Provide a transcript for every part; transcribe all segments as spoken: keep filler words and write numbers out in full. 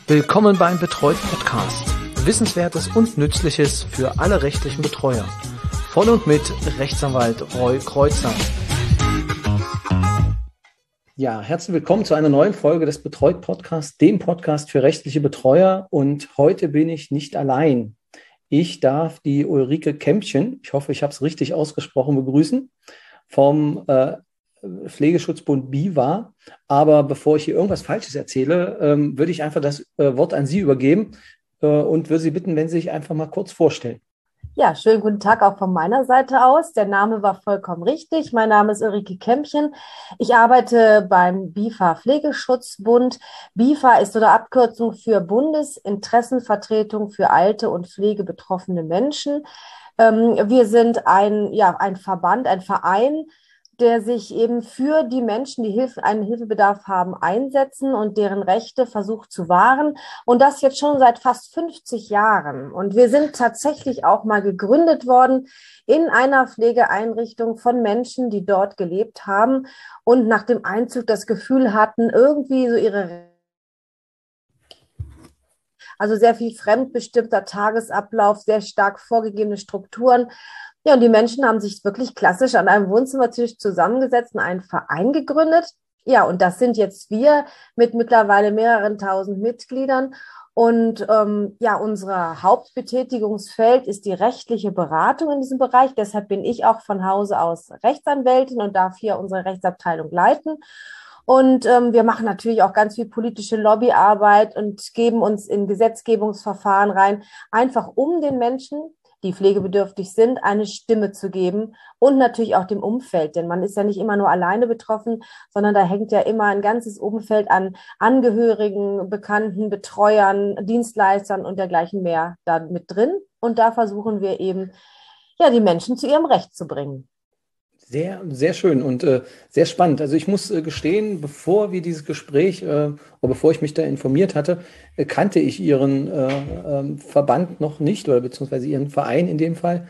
Willkommen beim Betreut Podcast. Wissenswertes und Nützliches für alle rechtlichen Betreuer. Von und mit Rechtsanwalt Roy Kreuzer. Ja, herzlich willkommen zu einer neuen Folge des Betreut Podcasts, dem Podcast für rechtliche Betreuer. Und heute bin ich nicht allein. Ich darf die Ulrike Kämpchen, ich hoffe, ich habe es richtig ausgesprochen, begrüßen, vom äh, Pflegeschutzbund BIVA. Aber bevor ich hier irgendwas Falsches erzähle, ähm, würde ich einfach das äh, Wort an Sie übergeben äh, und würde Sie bitten, wenn Sie sich einfach mal kurz vorstellen. Ja, schönen guten Tag auch von meiner Seite aus. Der Name war vollkommen richtig. Mein Name ist Ulrike Kämpchen. Ich arbeite beim BIVA Pflegeschutzbund. BIVA ist so eine Abkürzung für Bundesinteressenvertretung für alte und pflegebetroffene Menschen. Ähm, wir sind ein, ja, ein Verband, ein Verein, der sich eben für die Menschen, die Hilfe, einen Hilfebedarf haben, einsetzen und deren Rechte versucht zu wahren. Und das jetzt schon seit fast fünfzig Jahren. Und wir sind tatsächlich auch mal gegründet worden in einer Pflegeeinrichtung von Menschen, die dort gelebt haben und nach dem Einzug das Gefühl hatten, irgendwie so ihre Also sehr viel fremdbestimmter Tagesablauf, sehr stark vorgegebene Strukturen. Ja, und die Menschen haben sich wirklich klassisch an einem Wohnzimmertisch zusammengesetzt und einen Verein gegründet. Ja, und das sind jetzt wir mit mittlerweile mehreren tausend Mitgliedern. Und ähm, ja, unser Hauptbetätigungsfeld ist die rechtliche Beratung in diesem Bereich. Deshalb bin ich auch von Hause aus Rechtsanwältin und darf hier unsere Rechtsabteilung leiten. Und ähm, wir machen natürlich auch ganz viel politische Lobbyarbeit und geben uns in Gesetzgebungsverfahren rein, einfach um den Menschen, die pflegebedürftig sind, eine Stimme zu geben und natürlich auch dem Umfeld. Denn man ist ja nicht immer nur alleine betroffen, sondern da hängt ja immer ein ganzes Umfeld an Angehörigen, Bekannten, Betreuern, Dienstleistern und dergleichen mehr da mit drin. Und da versuchen wir eben, ja, die Menschen zu ihrem Recht zu bringen. Sehr, sehr schön und äh, sehr spannend. Also ich muss äh, gestehen, bevor wir dieses Gespräch, äh, oder bevor ich mich da informiert hatte, äh, kannte ich Ihren äh, ähm, Verband noch nicht oder beziehungsweise Ihren Verein in dem Fall.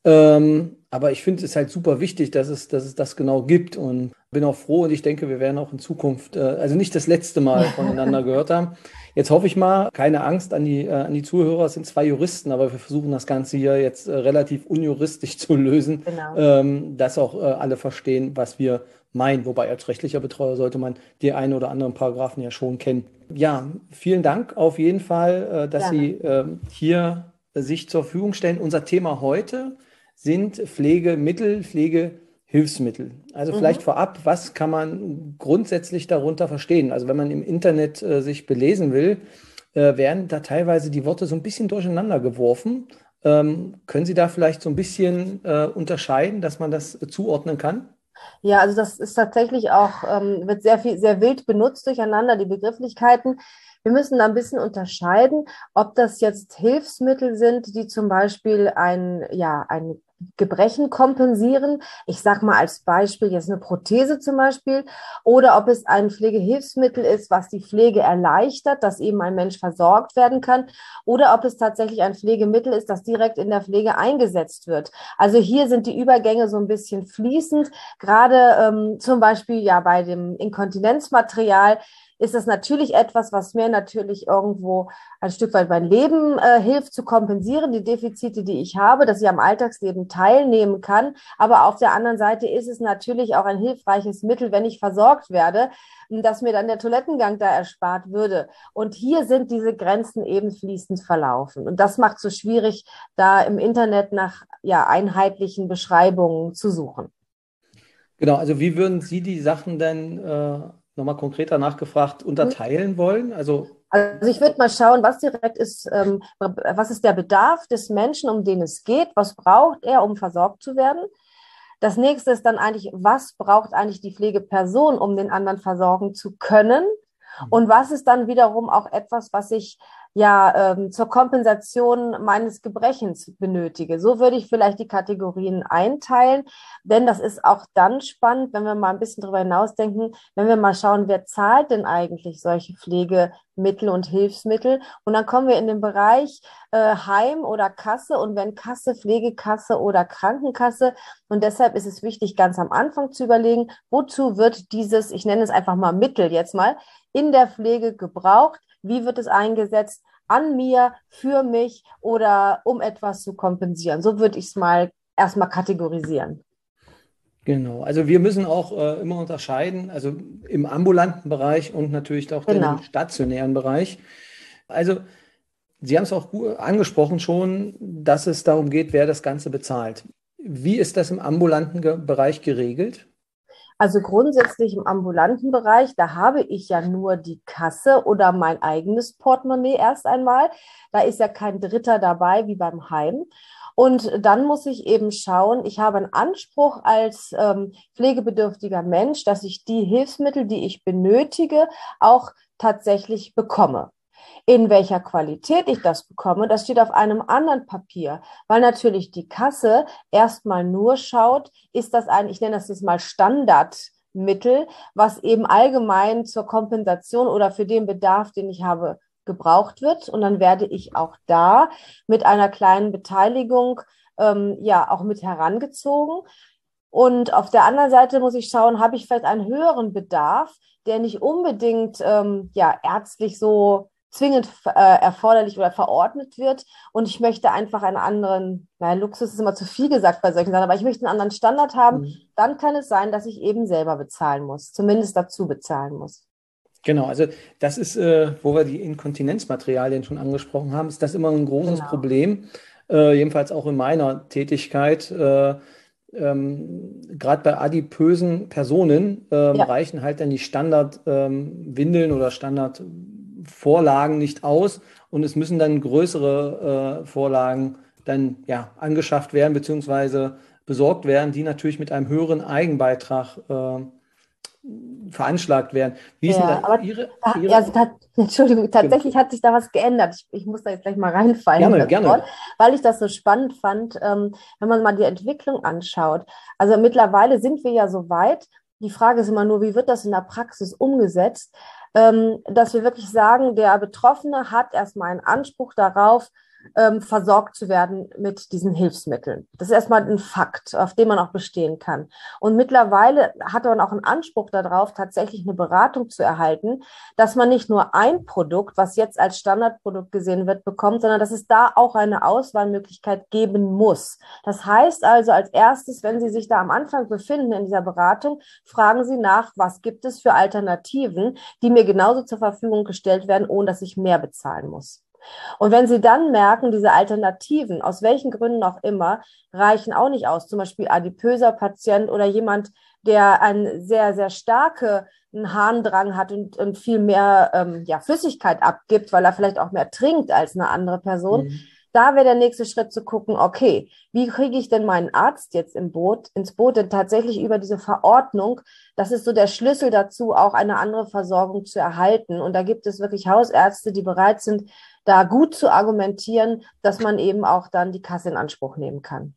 Ähm, aber ich finde es halt super wichtig, dass es, dass es das genau gibt und bin auch froh und ich denke, wir werden auch in Zukunft, äh, also nicht das letzte Mal voneinander gehört haben. Jetzt hoffe ich mal, keine Angst an die, äh, an die Zuhörer, es sind zwei Juristen, aber wir versuchen das Ganze hier jetzt äh, relativ unjuristisch zu lösen, Genau. ähm, dass auch äh, alle verstehen, was wir meinen. Wobei als rechtlicher Betreuer sollte man die einen oder anderen Paragraphen ja schon kennen. Ja, vielen Dank auf jeden Fall, äh, dass Gerne. Sie äh, hier äh, sich zur Verfügung stellen. Unser Thema heute sind Pflegemittel, Pflegehilfsmittel. Also vielleicht Mhm. vorab, was kann man grundsätzlich darunter verstehen? Also wenn man im Internet äh, sich belesen will, äh, werden da teilweise die Worte so ein bisschen durcheinander geworfen. Ähm, können Sie da vielleicht so ein bisschen äh, unterscheiden, dass man das äh, zuordnen kann? Ja, also das ist tatsächlich auch, ähm, wird sehr viel, sehr wild benutzt durcheinander, die Begrifflichkeiten. Wir müssen da ein bisschen unterscheiden, ob das jetzt Hilfsmittel sind, die zum Beispiel ein, ja, ein Gebrechen kompensieren. Ich sage mal als Beispiel jetzt eine Prothese zum Beispiel. Oder ob es ein Pflegehilfsmittel ist, was die Pflege erleichtert, dass eben ein Mensch versorgt werden kann. Oder ob es tatsächlich ein Pflegemittel ist, das direkt in der Pflege eingesetzt wird. Also hier sind die Übergänge so ein bisschen fließend. Gerade ähm, zum Beispiel ja bei dem Inkontinenzmaterial ist das natürlich etwas, was mir natürlich irgendwo ein Stück weit mein Leben äh, hilft zu kompensieren, die Defizite, die ich habe, dass ich am Alltagsleben teilnehmen kann. Aber auf der anderen Seite ist es natürlich auch ein hilfreiches Mittel, wenn ich versorgt werde, dass mir dann der Toilettengang da erspart würde. Und hier sind diese Grenzen eben fließend verlaufen. Und das macht es so schwierig, da im Internet nach ja, einheitlichen Beschreibungen zu suchen. Genau, also wie würden Sie die Sachen denn äh, nochmal konkreter nachgefragt unterteilen wollen? Also Also ich würde mal schauen, was direkt ist, ähm, was ist der Bedarf des Menschen, um den es geht, was braucht er, um versorgt zu werden. Das nächste ist dann eigentlich, was braucht eigentlich die Pflegeperson, um den anderen versorgen zu können? Und was ist dann wiederum auch etwas, was ich ja ähm, zur Kompensation meines Gebrechens benötige? So würde ich vielleicht die Kategorien einteilen, denn das ist auch dann spannend, wenn wir mal ein bisschen drüber hinausdenken, wenn wir mal schauen, wer zahlt denn eigentlich solche Pflegemittel und Hilfsmittel? Und dann kommen wir in den Bereich äh, Heim oder Kasse und wenn Kasse, Pflegekasse oder Krankenkasse. Und deshalb ist es wichtig, ganz am Anfang zu überlegen, wozu wird dieses, ich nenne es einfach mal Mittel jetzt mal, in der Pflege gebraucht, wie wird es eingesetzt, an mir, für mich oder um etwas zu kompensieren. So würde ich es mal erstmal kategorisieren. Genau, also wir müssen auch äh, immer unterscheiden, also im ambulanten Bereich und natürlich auch dann im Genau. stationären Bereich. Also Sie haben es auch gu- angesprochen schon, dass es darum geht, wer das Ganze bezahlt. Wie ist das im ambulanten Ge Bereich geregelt? Also grundsätzlich im ambulanten Bereich, da habe ich ja nur die Kasse oder mein eigenes Portemonnaie erst einmal. Da ist ja kein Dritter dabei wie beim Heim. Und dann muss ich eben schauen, ich habe einen Anspruch als ähm, pflegebedürftiger Mensch, dass ich die Hilfsmittel, die ich benötige, auch tatsächlich bekomme. In welcher Qualität ich das bekomme, das steht auf einem anderen Papier, weil natürlich die Kasse erstmal nur schaut, ist das ein, ich nenne das jetzt mal Standardmittel, was eben allgemein zur Kompensation oder für den Bedarf, den ich habe, gebraucht wird. Und dann werde ich auch da mit einer kleinen Beteiligung ähm, ja auch mit herangezogen. Und auf der anderen Seite muss ich schauen, habe ich vielleicht einen höheren Bedarf, der nicht unbedingt ähm, ja, ärztlich so zwingend äh, erforderlich oder verordnet wird. Und ich möchte einfach einen anderen, naja, Luxus ist immer zu viel gesagt bei solchen Sachen, aber ich möchte einen anderen Standard haben. Mhm. Dann kann es sein, dass ich eben selber bezahlen muss, zumindest dazu bezahlen muss. Genau, also das ist, äh, wo wir die Inkontinenzmaterialien schon angesprochen haben, ist das immer ein großes Genau. Problem, äh, jedenfalls auch in meiner Tätigkeit. Äh, ähm, gerade bei adipösen Personen ähm, Ja. reichen halt dann die Standardwindeln oder Standardvorlagen nicht aus und es müssen dann größere äh, Vorlagen dann ja angeschafft werden beziehungsweise besorgt werden, die natürlich mit einem höheren Eigenbeitrag äh, veranschlagt werden. Wie ist denn da Ja, aber Ihre, da- ja, Ihre, also tat, Entschuldigung, genau. tatsächlich hat sich da was geändert. Ich, ich muss da jetzt gleich mal reinfallen in Gerne, das Wort, gerne. weil ich das so spannend fand, ähm, wenn man mal die Entwicklung anschaut. Also mittlerweile sind wir ja so weit. Die Frage ist immer nur, wie wird das in der Praxis umgesetzt, ähm, dass wir wirklich sagen, der Betroffene hat erstmal einen Anspruch darauf, ähm, versorgt zu werden mit diesen Hilfsmitteln. Das ist erstmal ein Fakt, auf dem man auch bestehen kann. Und mittlerweile hat man auch einen Anspruch darauf, tatsächlich eine Beratung zu erhalten, dass man nicht nur ein Produkt, was jetzt als Standardprodukt gesehen wird, bekommt, sondern dass es da auch eine Auswahlmöglichkeit geben muss. Das heißt also als erstes, wenn Sie sich da am Anfang befinden in dieser Beratung, fragen Sie nach, was gibt es für Alternativen, die mir genauso zur Verfügung gestellt werden, ohne dass ich mehr bezahlen muss. Und wenn Sie dann merken, diese Alternativen, aus welchen Gründen auch immer, reichen auch nicht aus, zum Beispiel adipöser Patient oder jemand, der einen sehr, sehr starke einen Harndrang hat und, und viel mehr ähm, ja, Flüssigkeit abgibt, weil er vielleicht auch mehr trinkt als eine andere Person, Mhm. da wäre der nächste Schritt zu gucken, okay, wie kriege ich denn meinen Arzt jetzt im Boot, ins Boot, denn tatsächlich über diese Verordnung, das ist so der Schlüssel dazu, auch eine andere Versorgung zu erhalten. Und da gibt es wirklich Hausärzte, die bereit sind, da gut zu argumentieren, dass man eben auch dann die Kasse in Anspruch nehmen kann.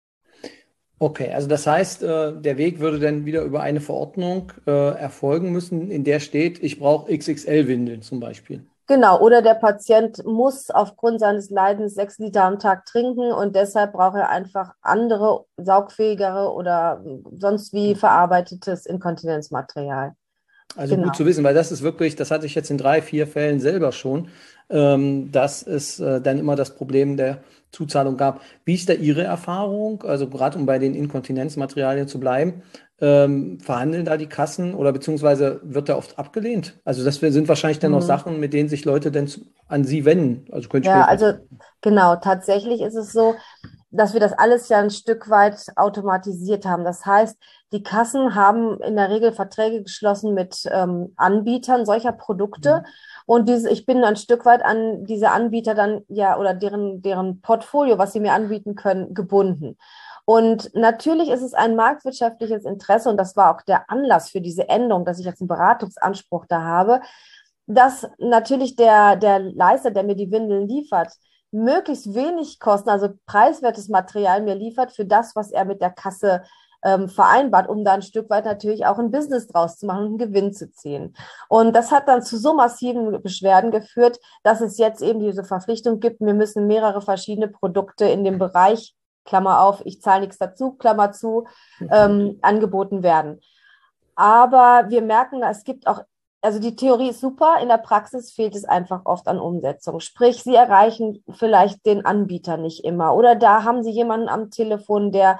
Okay, also das heißt, äh, der Weg würde dann wieder über eine Verordnung äh, erfolgen müssen, in der steht, ich brauche X X L-Windeln zum Beispiel. Genau, oder der Patient muss aufgrund seines Leidens sechs Liter am Tag trinken und deshalb braucht er einfach andere, saugfähigere oder sonst wie Okay. verarbeitetes Inkontinenzmaterial. Also gut Genau. zu wissen, weil das ist wirklich, das hatte ich jetzt in drei, vier Fällen selber schon, ähm, dass es äh, dann immer das Problem der Zuzahlung gab. Wie ist da Ihre Erfahrung? Also gerade um bei den Inkontinenzmaterialien zu bleiben, ähm, verhandeln da die Kassen oder beziehungsweise wird da oft abgelehnt? Also das sind wahrscheinlich dann noch Mhm. Sachen, mit denen sich Leute dann zu, an Sie wenden. Also könnte ich mir Ja, jetzt mal also vorstellen. genau, tatsächlich ist es so, dass wir das alles ja ein Stück weit automatisiert haben. Das heißt, die Kassen haben in der Regel Verträge geschlossen mit ähm, Anbietern solcher Produkte. Mhm. Und diese, ich bin ein Stück weit an diese Anbieter dann ja oder deren, deren Portfolio, was sie mir anbieten können, gebunden. Und natürlich ist es ein marktwirtschaftliches Interesse, und das war auch der Anlass für diese Änderung, dass ich jetzt einen Beratungsanspruch da habe, dass natürlich der, der Leister, der mir die Windeln liefert, möglichst wenig Kosten, also preiswertes Material mir liefert für das, was er mit der Kasse ähm, vereinbart, um da ein Stück weit natürlich auch ein Business draus zu machen und einen Gewinn zu ziehen. Und das hat dann zu so massiven Beschwerden geführt, dass es jetzt eben diese Verpflichtung gibt, wir müssen mehrere verschiedene Produkte in dem Bereich, Klammer auf, ich zahle nichts dazu, Klammer zu, Okay. ähm, angeboten werden. Aber wir merken, es gibt auch also die Theorie ist super, in der Praxis fehlt es einfach oft an Umsetzung. Sprich, Sie erreichen vielleicht den Anbieter nicht immer oder da haben Sie jemanden am Telefon, der,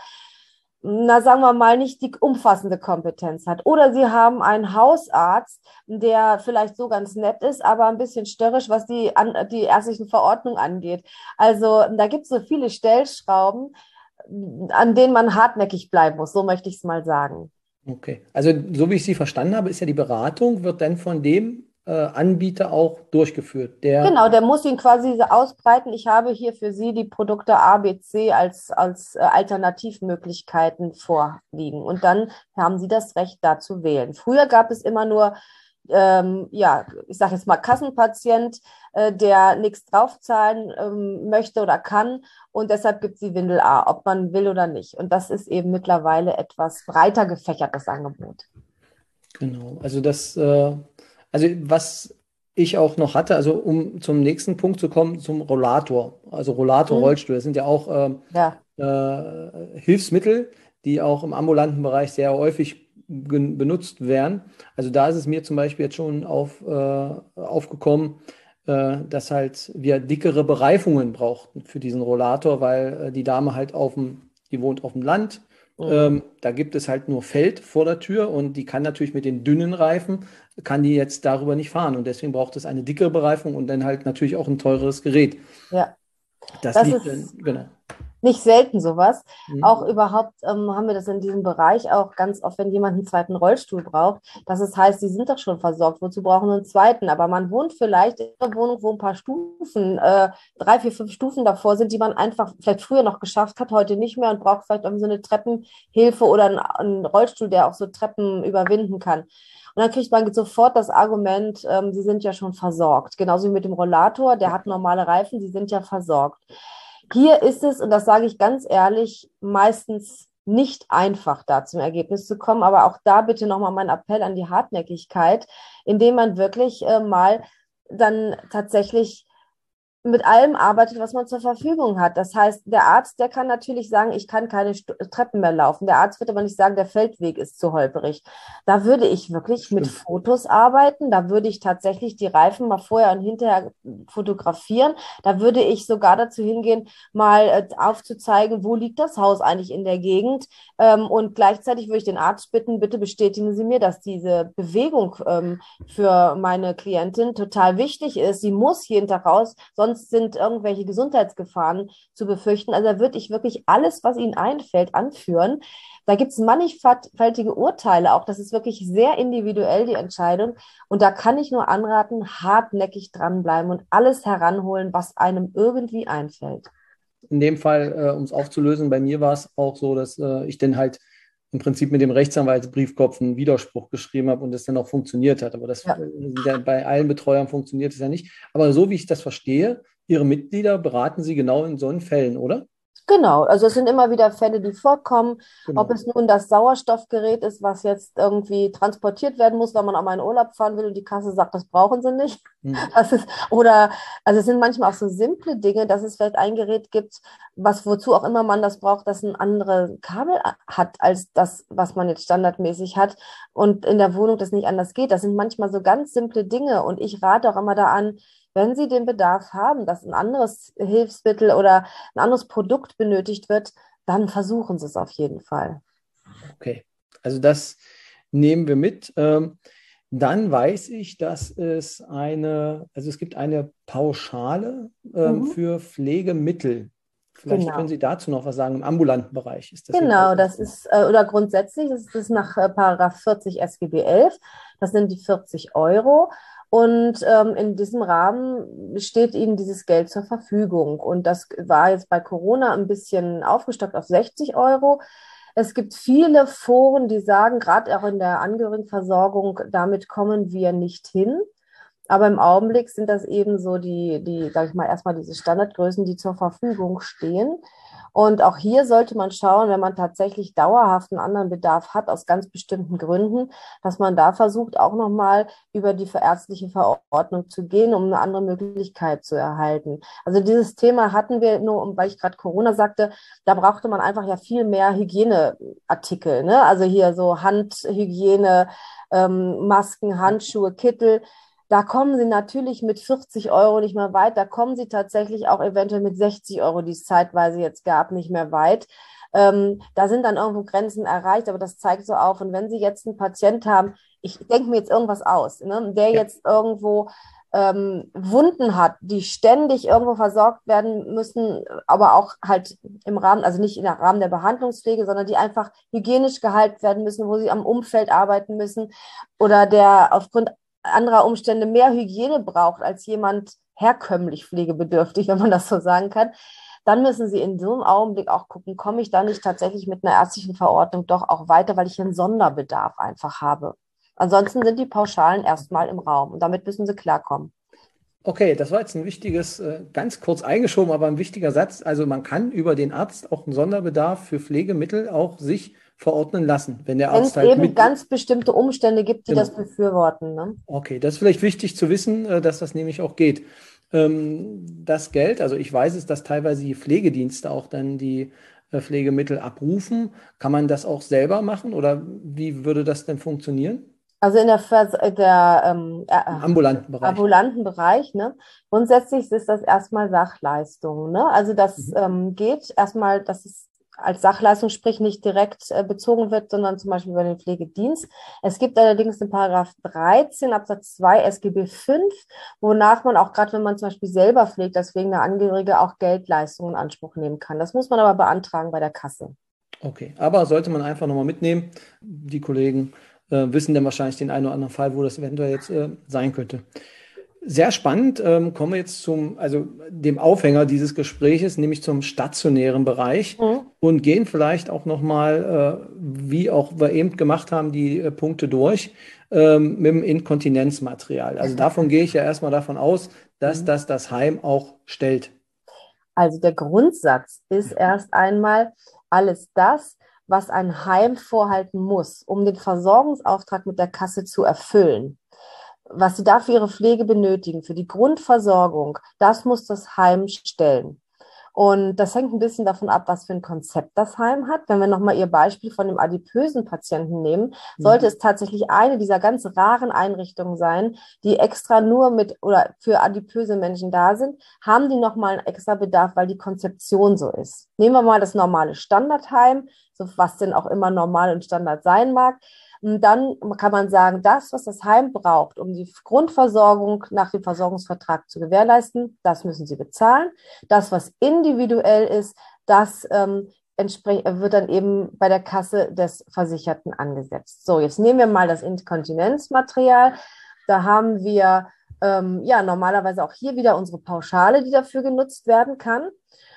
na sagen wir mal, nicht die umfassende Kompetenz hat. Oder Sie haben einen Hausarzt, der vielleicht so ganz nett ist, aber ein bisschen störrisch, was die, an, die ärztlichen Verordnungen angeht. Also da gibt es so viele Stellschrauben, an denen man hartnäckig bleiben muss, so möchte ich es mal sagen. Okay. Also, so wie ich Sie verstanden habe, ist ja die Beratung, wird dann von dem äh, Anbieter auch durchgeführt. Der, Genau, der muss ihn quasi so ausbreiten. Ich habe hier für Sie die Produkte A, B, C als, als äh, Alternativmöglichkeiten vorliegen. Und dann haben Sie das Recht, da zu wählen. Früher gab es immer nur, ähm, ja, ich sage jetzt mal Kassenpatient, äh, der nichts draufzahlen ähm, möchte oder kann. Und deshalb gibt es die Windel A, ob man will oder nicht. Und das ist eben mittlerweile etwas breiter gefächertes Angebot. genau. Also das, äh, also was ich auch noch hatte, also um zum nächsten Punkt zu kommen, zum Rollator. Also Rollator, Hm, Rollstuhl, das sind ja auch ähm, ja. äh, Hilfsmittel, die auch im ambulanten Bereich sehr häufig gen- benutzt werden. Also da ist es mir zum Beispiel jetzt schon auf, äh, aufgekommen, äh, dass halt wir dickere Bereifungen brauchten für diesen Rollator, weil äh, die Dame halt auf dem, die wohnt auf dem Land. Mhm. Ähm, da gibt es halt nur Feld vor der Tür und die kann natürlich mit den dünnen Reifen, kann die jetzt darüber nicht fahren. Und deswegen braucht es eine dickere Bereifung und dann halt natürlich auch ein teureres Gerät. Ja, Das das liegt dann, ist genau. nicht selten sowas. Auch Mhm. überhaupt ähm, haben wir das in diesem Bereich auch ganz oft, wenn jemand einen zweiten Rollstuhl braucht, dass es heißt, sie sind doch schon versorgt, wozu brauchen wir einen zweiten? Aber man wohnt vielleicht in einer Wohnung, wo ein paar Stufen, äh, drei, vier, fünf Stufen davor sind, die man einfach vielleicht früher noch geschafft hat, heute nicht mehr und braucht vielleicht irgendwie so eine Treppenhilfe oder einen, einen Rollstuhl, der auch so Treppen überwinden kann. Und dann kriegt man sofort das Argument, ähm, sie sind ja schon versorgt. Genauso wie mit dem Rollator, der hat normale Reifen, sie sind ja versorgt. Hier ist es, und das sage ich ganz ehrlich, meistens nicht einfach, da zum Ergebnis zu kommen. Aber auch da bitte nochmal mein Appell an die Hartnäckigkeit, indem man wirklich äh, mal dann tatsächlich mit allem arbeitet, was man zur Verfügung hat. Das heißt, der Arzt, der kann natürlich sagen, ich kann keine St Treppen mehr laufen. Der Arzt wird aber nicht sagen, der Feldweg ist zu holperig. Da würde ich wirklich mit Stimmt. Fotos arbeiten. Da würde ich tatsächlich die Reifen mal vorher und hinterher fotografieren. Da würde ich sogar dazu hingehen, mal äh, aufzuzeigen, wo liegt das Haus eigentlich in der Gegend. Ähm, und gleichzeitig würde ich den Arzt bitten, bitte bestätigen Sie mir, dass diese Bewegung ähm, für meine Klientin total wichtig ist. Sie muss jeden Tag raus, sonst sind irgendwelche Gesundheitsgefahren zu befürchten. Also da würde ich wirklich alles, was Ihnen einfällt, anführen. Da gibt es mannigfaltige Urteile auch. Das ist wirklich sehr individuell, die Entscheidung. Und da kann ich nur anraten, hartnäckig dranbleiben und alles heranholen, was einem irgendwie einfällt. In dem Fall, äh, um es aufzulösen, bei mir war es auch so, dass äh, ich dann halt im Prinzip mit dem Rechtsanwaltsbriefkopf einen Widerspruch geschrieben habe und das dann auch funktioniert hat. Aber das Ja. äh, ja, bei allen Betreuern funktioniert es ja nicht. Aber so wie ich das verstehe, Ihre Mitglieder beraten Sie genau in solchen Fällen, oder? Genau, also es sind immer wieder Fälle, die vorkommen, ob Genau. es nun das Sauerstoffgerät ist, was jetzt irgendwie transportiert werden muss, weil man auch mal in Urlaub fahren will und die Kasse sagt, das brauchen sie nicht. Hm. Das ist, oder, also es sind manchmal auch so simple Dinge, dass es vielleicht ein Gerät gibt, was wozu auch immer man das braucht, das ein anderes Kabel hat als das, was man jetzt standardmäßig hat und in der Wohnung das nicht anders geht. Das sind manchmal so ganz simple Dinge und ich rate auch immer da an, wenn Sie den Bedarf haben, dass ein anderes Hilfsmittel oder ein anderes Produkt benötigt wird, dann versuchen Sie es auf jeden Fall. Okay. Also das nehmen wir mit. Ähm, dann weiß ich, dass es eine, also es gibt eine Pauschale ähm, Mhm. für Pflegemittel. Vielleicht können Genau. Sie dazu noch was sagen. Im ambulanten Bereich ist das Genau, jedenfalls das so. ist, äh, oder grundsätzlich ist es nach äh, Paragraph vierzig S G B elf. Das sind die vierzig Euro. Und ähm, in diesem Rahmen steht Ihnen dieses Geld zur Verfügung. Und das war jetzt bei Corona ein bisschen aufgestockt auf sechzig Euro. Es gibt viele Foren, die sagen, gerade auch in der Angehörigenversorgung, damit kommen wir nicht hin. Aber im Augenblick sind das eben so die, die, sag ich mal, erstmal diese Standardgrößen, die zur Verfügung stehen. Und auch hier sollte man schauen, wenn man tatsächlich dauerhaft einen anderen Bedarf hat, aus ganz bestimmten Gründen, dass man da versucht, auch nochmal über die ärztliche Verordnung zu gehen, um eine andere Möglichkeit zu erhalten. Also dieses Thema hatten wir nur, weil ich gerade Corona sagte, da brauchte man einfach ja viel mehr Hygieneartikel, ne? Also hier so Handhygiene, ähm, Masken, Handschuhe, Kittel. Da kommen sie natürlich mit vierzig Euro nicht mehr weit. Da kommen sie tatsächlich auch eventuell mit sechzig Euro, die es zeitweise jetzt gab, nicht mehr weit. Ähm, da sind dann irgendwo Grenzen erreicht, aber das zeigt so auf. Und wenn Sie jetzt einen Patient haben, ich denke mir jetzt irgendwas aus, ne, der Ja. jetzt irgendwo ähm, Wunden hat, die ständig irgendwo versorgt werden müssen, aber auch halt im Rahmen, also nicht im Rahmen der Behandlungspflege, sondern die einfach hygienisch gehalten werden müssen, wo sie am Umfeld arbeiten müssen oder der aufgrund anderer Umstände mehr Hygiene braucht als jemand herkömmlich pflegebedürftig, wenn man das so sagen kann, dann müssen Sie in so einem Augenblick auch gucken, komme ich da nicht tatsächlich mit einer ärztlichen Verordnung doch auch weiter, weil ich einen Sonderbedarf einfach habe. Ansonsten sind die Pauschalen erstmal im Raum und damit müssen Sie klarkommen. Okay, das war jetzt ein wichtiges, äh, ganz kurz eingeschoben, aber ein wichtiger Satz. Also man kann über den Arzt auch einen Sonderbedarf für Pflegemittel auch sich verordnen lassen, wenn der Wenn Arzt es halt eben mit. ganz bestimmte Umstände gibt, die das Genau. befürworten. Ne? Okay, das ist vielleicht wichtig zu wissen, äh, dass das nämlich auch geht. Ähm, Das Geld, also ich weiß es, dass teilweise die Pflegedienste auch dann die äh, Pflegemittel abrufen. Kann man das auch selber machen oder wie würde das denn funktionieren? Also in der, Vers äh, der ähm, Im äh, ambulanten Bereich. ambulanten Bereich, ne? Grundsätzlich ist das erstmal Sachleistung, ne? Also das Mhm. ähm, geht erstmal, dass es als Sachleistung, sprich nicht direkt äh, bezogen wird, sondern zum Beispiel über den Pflegedienst. Es gibt allerdings in Paragraph dreizehn Absatz zwei S G B fünf, wonach man auch gerade, wenn man zum Beispiel selber pflegt, als pflegender Angehörige auch Geldleistungen in Anspruch nehmen kann. Das muss man aber beantragen bei der Kasse. Okay, aber sollte man einfach nochmal mitnehmen. Die Kollegen äh, wissen dann wahrscheinlich den einen oder anderen Fall, wo das eventuell jetzt äh, sein könnte. Sehr spannend. Ähm, kommen wir jetzt zum, also dem Aufhänger dieses Gespräches, nämlich zum stationären Bereich Mhm. und gehen vielleicht auch nochmal, äh, wie auch wir eben gemacht haben, die äh, Punkte durch ähm, mit dem Inkontinenzmaterial. Also davon gehe ich ja erstmal davon aus, dass Mhm. das das Heim auch stellt. Also der Grundsatz ist erst einmal alles das, was ein Heim vorhalten muss, um den Versorgungsauftrag mit der Kasse zu erfüllen. Was sie da für ihre Pflege benötigen, für die Grundversorgung, das muss das Heim stellen. Und das hängt ein bisschen davon ab, was für ein Konzept das Heim hat. Wenn wir nochmal Ihr Beispiel von dem adipösen Patienten nehmen, sollte Mhm. es tatsächlich eine dieser ganz raren Einrichtungen sein, die extra nur mit oder für adipöse Menschen da sind, haben die nochmal einen extra Bedarf, weil die Konzeption so ist. Nehmen wir mal das normale Standardheim, so was denn auch immer normal und Standard sein mag. Und dann kann man sagen, das, was das Heim braucht, um die Grundversorgung nach dem Versorgungsvertrag zu gewährleisten, das müssen sie bezahlen. Das, was individuell ist, das ähm, wird dann eben bei der Kasse des Versicherten angesetzt. So, jetzt nehmen wir mal das Inkontinenzmaterial. Da haben wir ähm, ja normalerweise auch hier wieder unsere Pauschale, die dafür genutzt werden kann.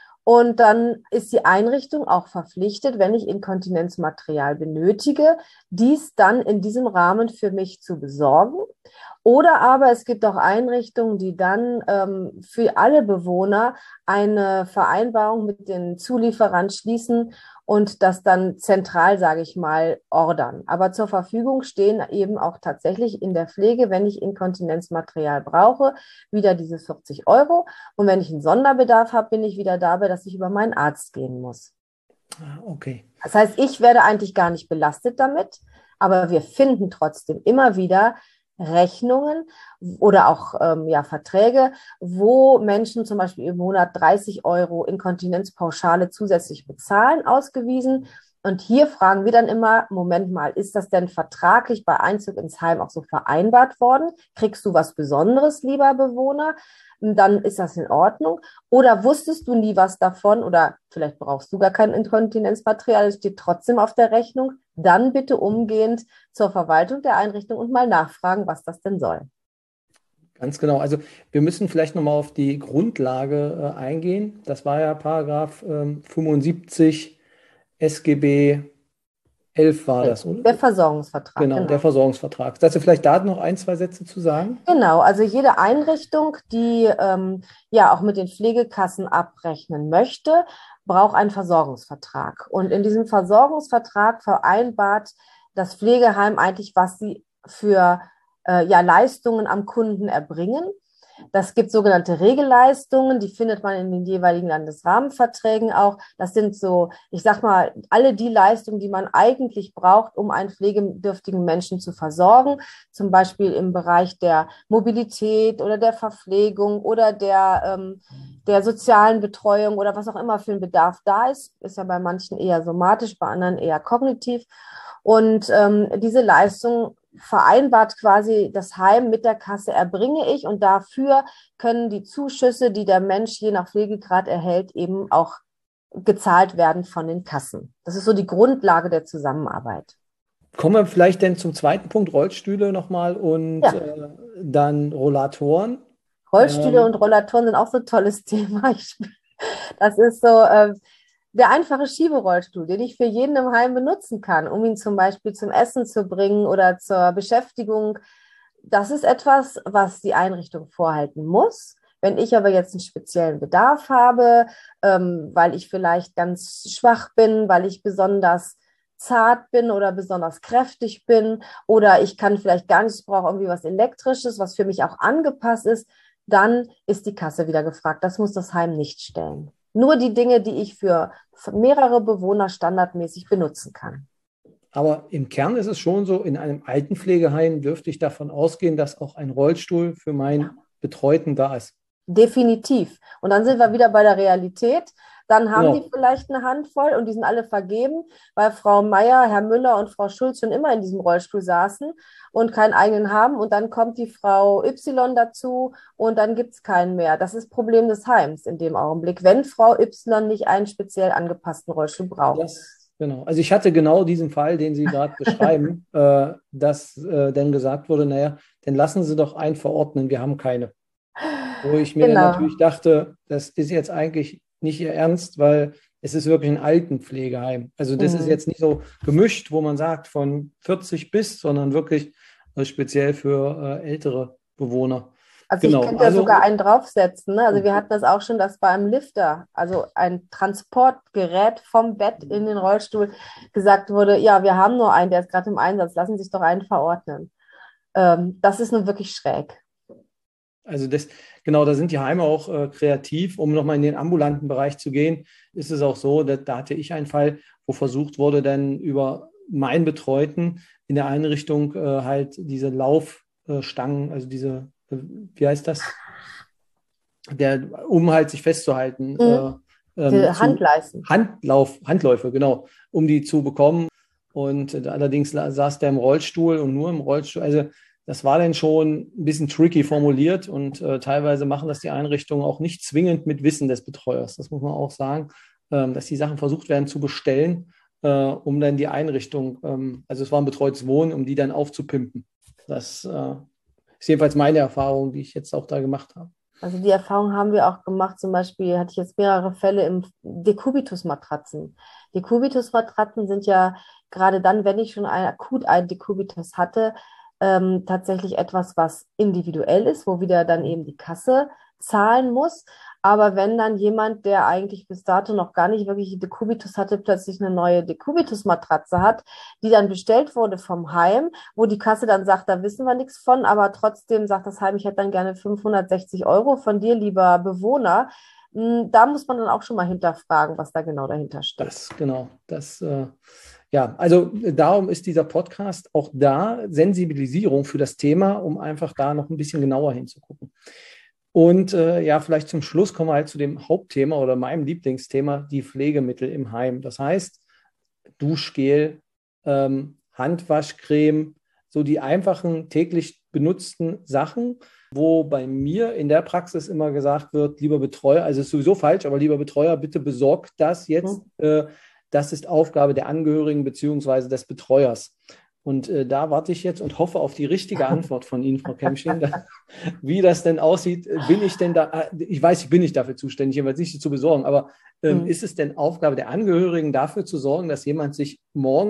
Und dann ist die Einrichtung auch verpflichtet, wenn ich Inkontinenzmaterial benötige, dies dann in diesem Rahmen für mich zu besorgen. Oder aber es gibt auch Einrichtungen, die dann ähm, für alle Bewohner eine Vereinbarung mit den Zulieferern schließen und das dann zentral, sage ich mal, ordern. Aber zur Verfügung stehen eben auch tatsächlich in der Pflege, wenn ich Inkontinenzmaterial brauche, wieder diese vierzig Euro. Und wenn ich einen Sonderbedarf habe, bin ich wieder dabei, dass ich über meinen Arzt gehen muss. Ah, okay. Das heißt, ich werde eigentlich gar nicht belastet damit, aber wir finden trotzdem immer wieder Rechnungen oder auch ähm, ja, Verträge, wo Menschen zum Beispiel im Monat dreißig Euro Inkontinenzpauschale zusätzlich bezahlen, ausgewiesen. Und hier fragen wir dann immer, Moment mal, ist das denn vertraglich bei Einzug ins Heim auch so vereinbart worden? Kriegst du was Besonderes, lieber Bewohner? Dann ist das in Ordnung. Oder wusstest du nie was davon oder vielleicht brauchst du gar kein Inkontinenzmaterial, es steht trotzdem auf der Rechnung, dann bitte umgehend zur Verwaltung der Einrichtung und mal nachfragen, was das denn soll. Ganz genau. Also wir müssen vielleicht nochmal auf die Grundlage äh, eingehen. Das war ja Paragraph ähm, fünfundsiebzig S G B elf war das, oder? Der Versorgungsvertrag, Genau, genau. der Versorgungsvertrag. Sagst du vielleicht da noch ein, zwei Sätze zu sagen? Genau, also jede Einrichtung, die ähm, ja auch mit den Pflegekassen abrechnen möchte, braucht einen Versorgungsvertrag. Und in diesem Versorgungsvertrag vereinbart das Pflegeheim eigentlich, was sie für äh, ja, Leistungen am Kunden erbringen. Das gibt sogenannte Regelleistungen, die findet man in den jeweiligen Landesrahmenverträgen auch. Das sind so, ich sag mal, alle die Leistungen, die man eigentlich braucht, um einen pflegebedürftigen Menschen zu versorgen. Zum Beispiel im Bereich der Mobilität oder der Verpflegung oder der, ähm, der sozialen Betreuung oder was auch immer für ein Bedarf da ist. Ist ja bei manchen eher somatisch, bei anderen eher kognitiv. Und ähm, diese Leistung vereinbart quasi das Heim mit der Kasse, erbringe ich, und dafür können die Zuschüsse, die der Mensch je nach Pflegegrad erhält, eben auch gezahlt werden von den Kassen. Das ist so die Grundlage der Zusammenarbeit. Kommen wir vielleicht denn zum zweiten Punkt, Rollstühle nochmal und Ja, äh, dann Rollatoren. Rollstühle und Ähm, Rollatoren sind auch so ein tolles Thema. Ich, das ist so äh, der einfache Schieberollstuhl, den ich für jeden im Heim benutzen kann, um ihn zum Beispiel zum Essen zu bringen oder zur Beschäftigung. Das ist etwas, was die Einrichtung vorhalten muss. Wenn ich aber jetzt einen speziellen Bedarf habe, ähm, weil ich vielleicht ganz schwach bin, weil ich besonders zart bin oder besonders kräftig bin oder ich kann vielleicht gar nicht, ich brauche irgendwie was Elektrisches, was für mich auch angepasst ist, dann ist die Kasse wieder gefragt. Das muss das Heim nicht stellen. Nur die Dinge, die ich für mehrere Bewohner standardmäßig benutzen kann. aber im Kern ist es schon so, in einem Altenpflegeheim dürfte ich davon ausgehen, dass auch ein Rollstuhl für Ja. meinen Betreuten da ist. Definitiv. Und dann sind wir wieder bei der Realität. Dann haben die Genau. vielleicht eine Handvoll und die sind alle vergeben, weil Frau Meier, Herr Müller und Frau Schulz schon immer in diesem Rollstuhl saßen und keinen eigenen haben. Und dann kommt die Frau Y dazu und dann gibt es keinen mehr. Das ist das Problem des Heims in dem Augenblick, wenn Frau Y nicht einen speziell angepassten Rollstuhl braucht. Das, genau. Also ich hatte genau diesen Fall, den Sie gerade beschreiben, äh, dass äh, dann gesagt wurde, naja, dann lassen Sie doch einen verordnen, wir haben keine. Wo ich mir dann Genau. natürlich dachte, das ist jetzt eigentlich nicht Ihr Ernst, weil es ist wirklich ein Altenpflegeheim. Also das ist Mhm. jetzt nicht so gemischt, wo man sagt von vierzig bis, sondern wirklich äh, speziell für äh, ältere Bewohner. Also ich Genau, könnte ja also sogar einen draufsetzen, ne? Also oh, wir hatten das auch schon, dass bei einem Lifter, also ein Transportgerät vom Bett in den Rollstuhl, gesagt wurde, ja, wir haben nur einen, der ist gerade im Einsatz, lassen Sie sich doch einen verordnen. Ähm, das ist nun wirklich schräg. also das, genau, da sind die Heime auch äh, kreativ. Um nochmal in den ambulanten Bereich zu gehen, ist es auch so, da, da hatte ich einen Fall, wo versucht wurde, dann über meinen Betreuten in der Einrichtung äh, halt diese Laufstangen, also diese, äh, wie heißt das? Der, um halt sich festzuhalten, äh, Mhm. ähm, Die zu Handleisten. Handlauf, Handläufe, genau, um die zu bekommen. Und äh, allerdings la- saß der im Rollstuhl und nur im Rollstuhl. Also das war dann schon ein bisschen tricky formuliert und äh, teilweise machen das die Einrichtungen auch nicht zwingend mit Wissen des Betreuers. Das muss man auch sagen, ähm, dass die Sachen versucht werden zu bestellen, äh, um dann die Einrichtung, ähm, also es war ein betreutes Wohnen, um die dann aufzupimpen. Das äh, ist jedenfalls meine Erfahrung, die ich jetzt auch da gemacht habe. Also die Erfahrung haben wir auch gemacht. Zum Beispiel hatte ich jetzt mehrere Fälle im Dekubitus-Matratzen. Dekubitus-Matratzen sind ja gerade dann, wenn ich schon ein, akut einen Dekubitus hatte, ähm, tatsächlich etwas, was individuell ist, wo wieder dann eben die Kasse zahlen muss. Aber wenn dann jemand, der eigentlich bis dato noch gar nicht wirklich Dekubitus hatte, plötzlich eine neue Dekubitus-Matratze hat, die dann bestellt wurde vom Heim, wo die Kasse dann sagt, da wissen wir nichts von, aber trotzdem sagt das Heim, ich hätte dann gerne fünfhundertsechzig Euro von dir, lieber Bewohner. Da muss man dann auch schon mal hinterfragen, was da genau dahinter steckt. Das, genau, das, äh, ja, also darum ist dieser Podcast auch da, Sensibilisierung für das Thema, um einfach da noch ein bisschen genauer hinzugucken. Und äh, ja, vielleicht zum Schluss kommen wir halt zu dem Hauptthema oder meinem Lieblingsthema, die Pflegemittel im Heim. Das heißt, Duschgel, ähm, Handwaschcreme, so die einfachen täglich benutzten Sachen, wo bei mir in der Praxis immer gesagt wird, lieber Betreuer, also ist sowieso falsch, aber lieber Betreuer, bitte besorgt das jetzt. Hm. Äh, das ist Aufgabe der Angehörigen beziehungsweise des Betreuers. Und äh, da warte ich jetzt und hoffe auf die richtige Antwort von Ihnen, Frau Kemsching. Wie das denn aussieht, bin ich denn da, ich weiß, ich bin nicht dafür zuständig, jedenfalls nicht zu besorgen, aber ähm, Hm. ist es denn Aufgabe der Angehörigen, dafür zu sorgen, dass jemand sich morgens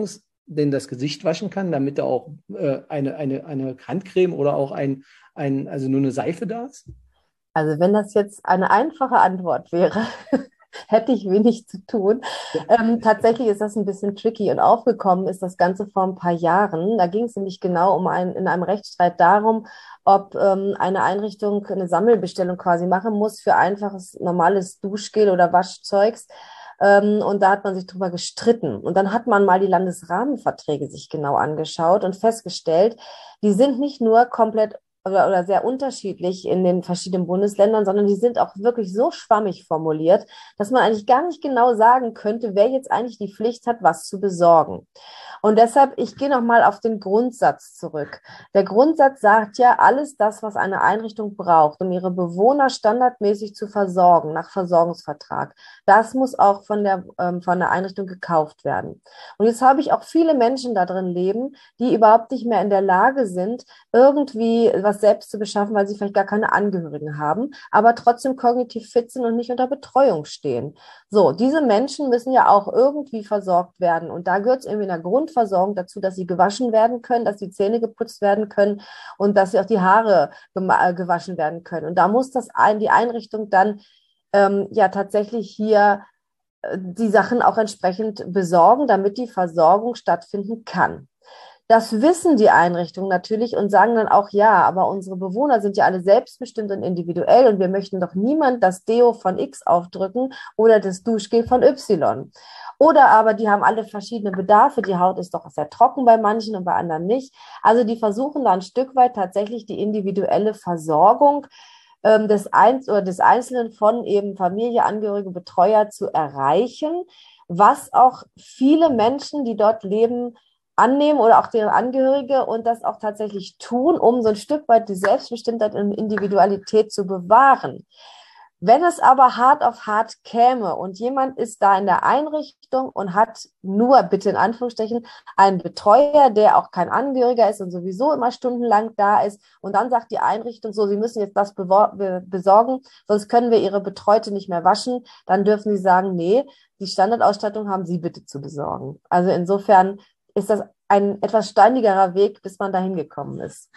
denn das Gesicht waschen kann, damit da auch äh, eine, eine, eine Handcreme oder auch ein, ein, also nur eine Seife da ist? Also wenn das jetzt eine einfache Antwort wäre, hätte ich wenig zu tun. Ähm, tatsächlich ist das ein bisschen tricky und aufgekommen ist das Ganze vor ein paar Jahren. Da ging es nämlich genau um ein, in einem Rechtsstreit darum, ob ähm, eine Einrichtung eine Sammelbestellung quasi machen muss für einfaches, normales Duschgel oder Waschzeugs. Ähm, und da hat man sich drüber gestritten. Und dann hat man mal die Landesrahmenverträge sich genau angeschaut und festgestellt, die sind nicht nur komplett oder, oder sehr unterschiedlich in den verschiedenen Bundesländern, sondern die sind auch wirklich so schwammig formuliert, dass man eigentlich gar nicht genau sagen könnte, wer jetzt eigentlich die Pflicht hat, was zu besorgen. Und deshalb, ich gehe nochmal auf den Grundsatz zurück. Der Grundsatz sagt ja, alles das, was eine Einrichtung braucht, um ihre Bewohner standardmäßig zu versorgen, nach Versorgungsvertrag, das muss auch von der, ähm, von der Einrichtung gekauft werden. Und jetzt habe ich auch viele Menschen da drin leben, die überhaupt nicht mehr in der Lage sind, irgendwie was selbst zu beschaffen, weil sie vielleicht gar keine Angehörigen haben, aber trotzdem kognitiv fit sind und nicht unter Betreuung stehen. So, diese Menschen müssen ja auch irgendwie versorgt werden. Und da gehört es irgendwie in der Grundversorgung dazu, dass sie gewaschen werden können, dass die Zähne geputzt werden können und dass sie auch die Haare gewaschen werden können. Und da muss das ein, die Einrichtung dann ähm, ja tatsächlich hier äh, die Sachen auch entsprechend besorgen, damit die Versorgung stattfinden kann. Das wissen die Einrichtungen natürlich und sagen dann auch, ja, aber unsere Bewohner sind ja alle selbstbestimmt und individuell und wir möchten doch niemand das Deo von X aufdrücken oder das Duschgel von Y. Oder aber die haben alle verschiedene Bedarfe, die Haut ist doch sehr trocken bei manchen und bei anderen nicht. Also die versuchen da ein Stück weit tatsächlich die individuelle Versorgung ähm, des, Einz oder des Einzelnen von eben Familie, Angehörige, Betreuer zu erreichen, was auch viele Menschen, die dort leben, annehmen oder auch deren Angehörige und das auch tatsächlich tun, um so ein Stück weit die Selbstbestimmtheit und Individualität zu bewahren. Wenn es aber hart auf hart käme und jemand ist da in der Einrichtung und hat nur, bitte in Anführungsstrichen, einen Betreuer, der auch kein Angehöriger ist und sowieso immer stundenlang da ist und dann sagt die Einrichtung so, Sie müssen jetzt das besorgen, sonst können wir Ihre Betreute nicht mehr waschen, dann dürfen Sie sagen, nee, die Standardausstattung haben Sie bitte zu besorgen. Also insofern ist das ein etwas steinigerer Weg, bis man dahin gekommen ist.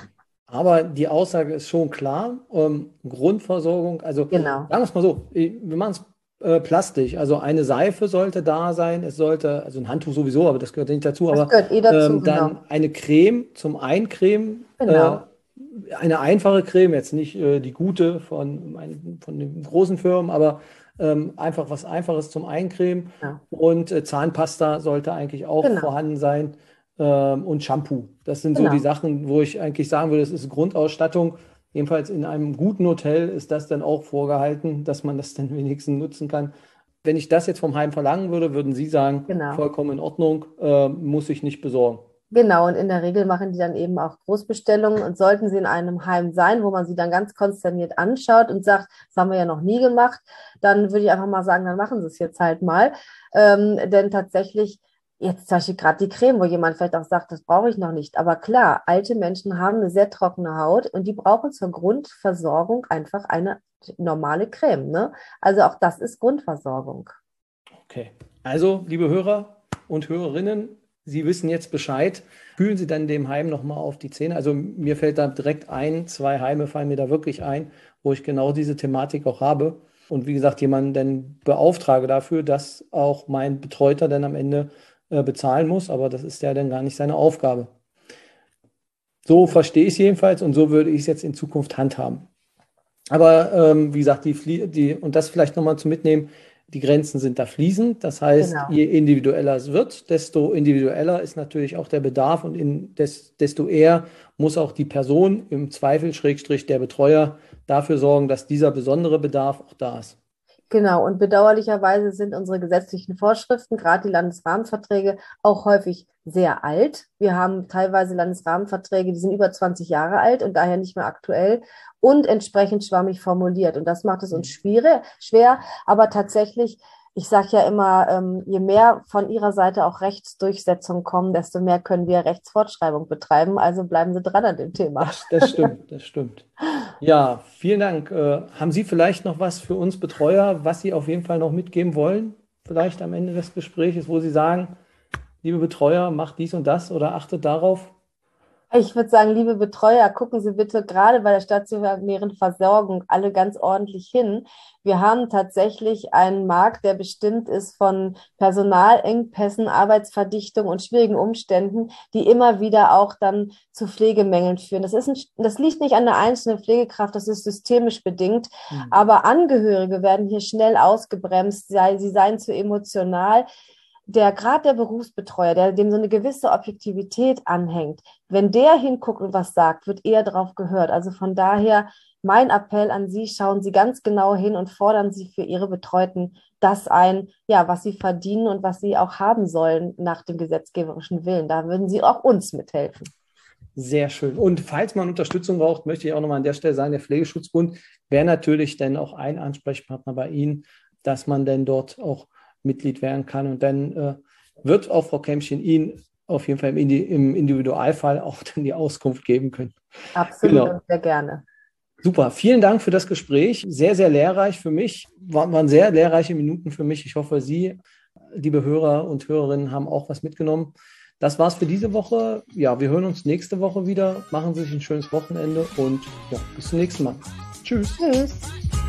Aber die Aussage ist schon klar. Ähm, Grundversorgung, also Genau. sagen wir es mal so, wir machen es äh, plastisch. Also eine Seife sollte da sein, es sollte, also ein Handtuch sowieso, aber das gehört nicht dazu, Das aber gehört eh dazu, ähm, dann genau. eine Creme zum Eincremen, äh, Genau. eine einfache Creme, jetzt nicht äh, die gute von, mein, von den großen Firmen, aber ähm, einfach was Einfaches zum Eincremen Ja. und äh, Zahnpasta sollte eigentlich auch Genau. vorhanden sein ähm, und Shampoo. Das sind so die Genau. Sachen, wo ich eigentlich sagen würde, das ist Grundausstattung. Jedenfalls in einem guten Hotel ist das dann auch vorgehalten, dass man das dann wenigstens nutzen kann. Wenn ich das jetzt vom Heim verlangen würde, würden Sie sagen, Genau. vollkommen in Ordnung, äh, muss ich nicht besorgen. Genau, und in der Regel machen die dann eben auch Großbestellungen und sollten sie in einem Heim sein, wo man sie dann ganz konsterniert anschaut und sagt, das haben wir ja noch nie gemacht, dann würde ich einfach mal sagen, dann machen sie es jetzt halt mal. Ähm, denn tatsächlich, jetzt zum Beispiel gerade die Creme, wo jemand vielleicht auch sagt, das brauche ich noch nicht. Aber klar, alte Menschen haben eine sehr trockene Haut und die brauchen zur Grundversorgung einfach eine normale Creme, ne? Also auch das ist Grundversorgung. Okay. Also, liebe Hörer und Hörerinnen, Sie wissen jetzt Bescheid. Fühlen Sie dann dem Heim nochmal auf die Zähne. Also mir fällt da direkt ein, zwei Heime fallen mir da wirklich ein, wo ich genau diese Thematik auch habe. Und wie gesagt, jemanden dann beauftrage dafür, dass auch mein Betreuter dann am Ende äh, bezahlen muss. Aber das ist ja dann gar nicht seine Aufgabe. So verstehe ich es jedenfalls und so würde ich es jetzt in Zukunft handhaben. Aber ähm, wie gesagt, die, Flie- die, und das vielleicht nochmal zu mitnehmen, die Grenzen sind da fließend. Das heißt, Genau. je individueller es wird, desto individueller ist natürlich auch der Bedarf und in des, desto eher muss auch die Person im Zweifel, Schrägstrich der Betreuer, dafür sorgen, dass dieser besondere Bedarf auch da ist. Genau, und bedauerlicherweise sind unsere gesetzlichen Vorschriften, gerade die Landesrahmenverträge, auch häufig sehr alt. Wir haben teilweise Landesrahmenverträge, die sind über zwanzig Jahre alt und daher nicht mehr aktuell und entsprechend schwammig formuliert. Und das macht es uns schwere, schwer, aber tatsächlich, ich sage ja immer, ähm, je mehr von Ihrer Seite auch Rechtsdurchsetzung kommen, desto mehr können wir Rechtsfortschreibung betreiben. Also bleiben Sie dran an dem Thema. Das, das stimmt, das stimmt. Ja, vielen Dank. Äh, haben Sie vielleicht noch was für uns Betreuer, was Sie auf jeden Fall noch mitgeben wollen? Vielleicht am Ende des Gesprächs, wo Sie sagen, liebe Betreuer, macht dies und das oder achtet darauf? Ich würde sagen, liebe Betreuer, gucken Sie bitte gerade bei der stationären Versorgung alle ganz ordentlich hin. Wir haben tatsächlich einen Markt, der bestimmt ist von Personalengpässen, Arbeitsverdichtung und schwierigen Umständen, die immer wieder auch dann zu Pflegemängeln führen. Das ist ein, das liegt nicht an der einzelnen Pflegekraft, das ist systemisch bedingt. Hm. Aber Angehörige werden hier schnell ausgebremst, sei, sie seien zu emotional. Der Grad der Berufsbetreuer, der dem so eine gewisse Objektivität anhängt, wenn der hinguckt und was sagt, wird eher darauf gehört. Also von daher mein Appell an Sie, schauen Sie ganz genau hin und fordern Sie für Ihre Betreuten das ein, ja, was sie verdienen und was sie auch haben sollen nach dem gesetzgeberischen Willen. Da würden Sie auch uns mithelfen. Sehr schön. Und falls man Unterstützung braucht, möchte ich auch nochmal an der Stelle sagen, der Pflegeschutzbund wäre natürlich dann auch ein Ansprechpartner bei Ihnen, dass man dann dort auch Mitglied werden kann. Und dann äh, wird auch Frau Kämmchen Ihnen auf jeden Fall im, Indi- im Individualfall auch dann die Auskunft geben können. Absolut, Genau. sehr gerne. Super, vielen Dank für das Gespräch. Sehr, sehr lehrreich für mich. War- Waren sehr lehrreiche Minuten für mich. Ich hoffe, Sie, liebe Hörer und Hörerinnen, haben auch was mitgenommen. Das war's für diese Woche. Ja, wir hören uns nächste Woche wieder. Machen Sie sich ein schönes Wochenende und ja, bis zum nächsten Mal. Tschüss. Tschüss.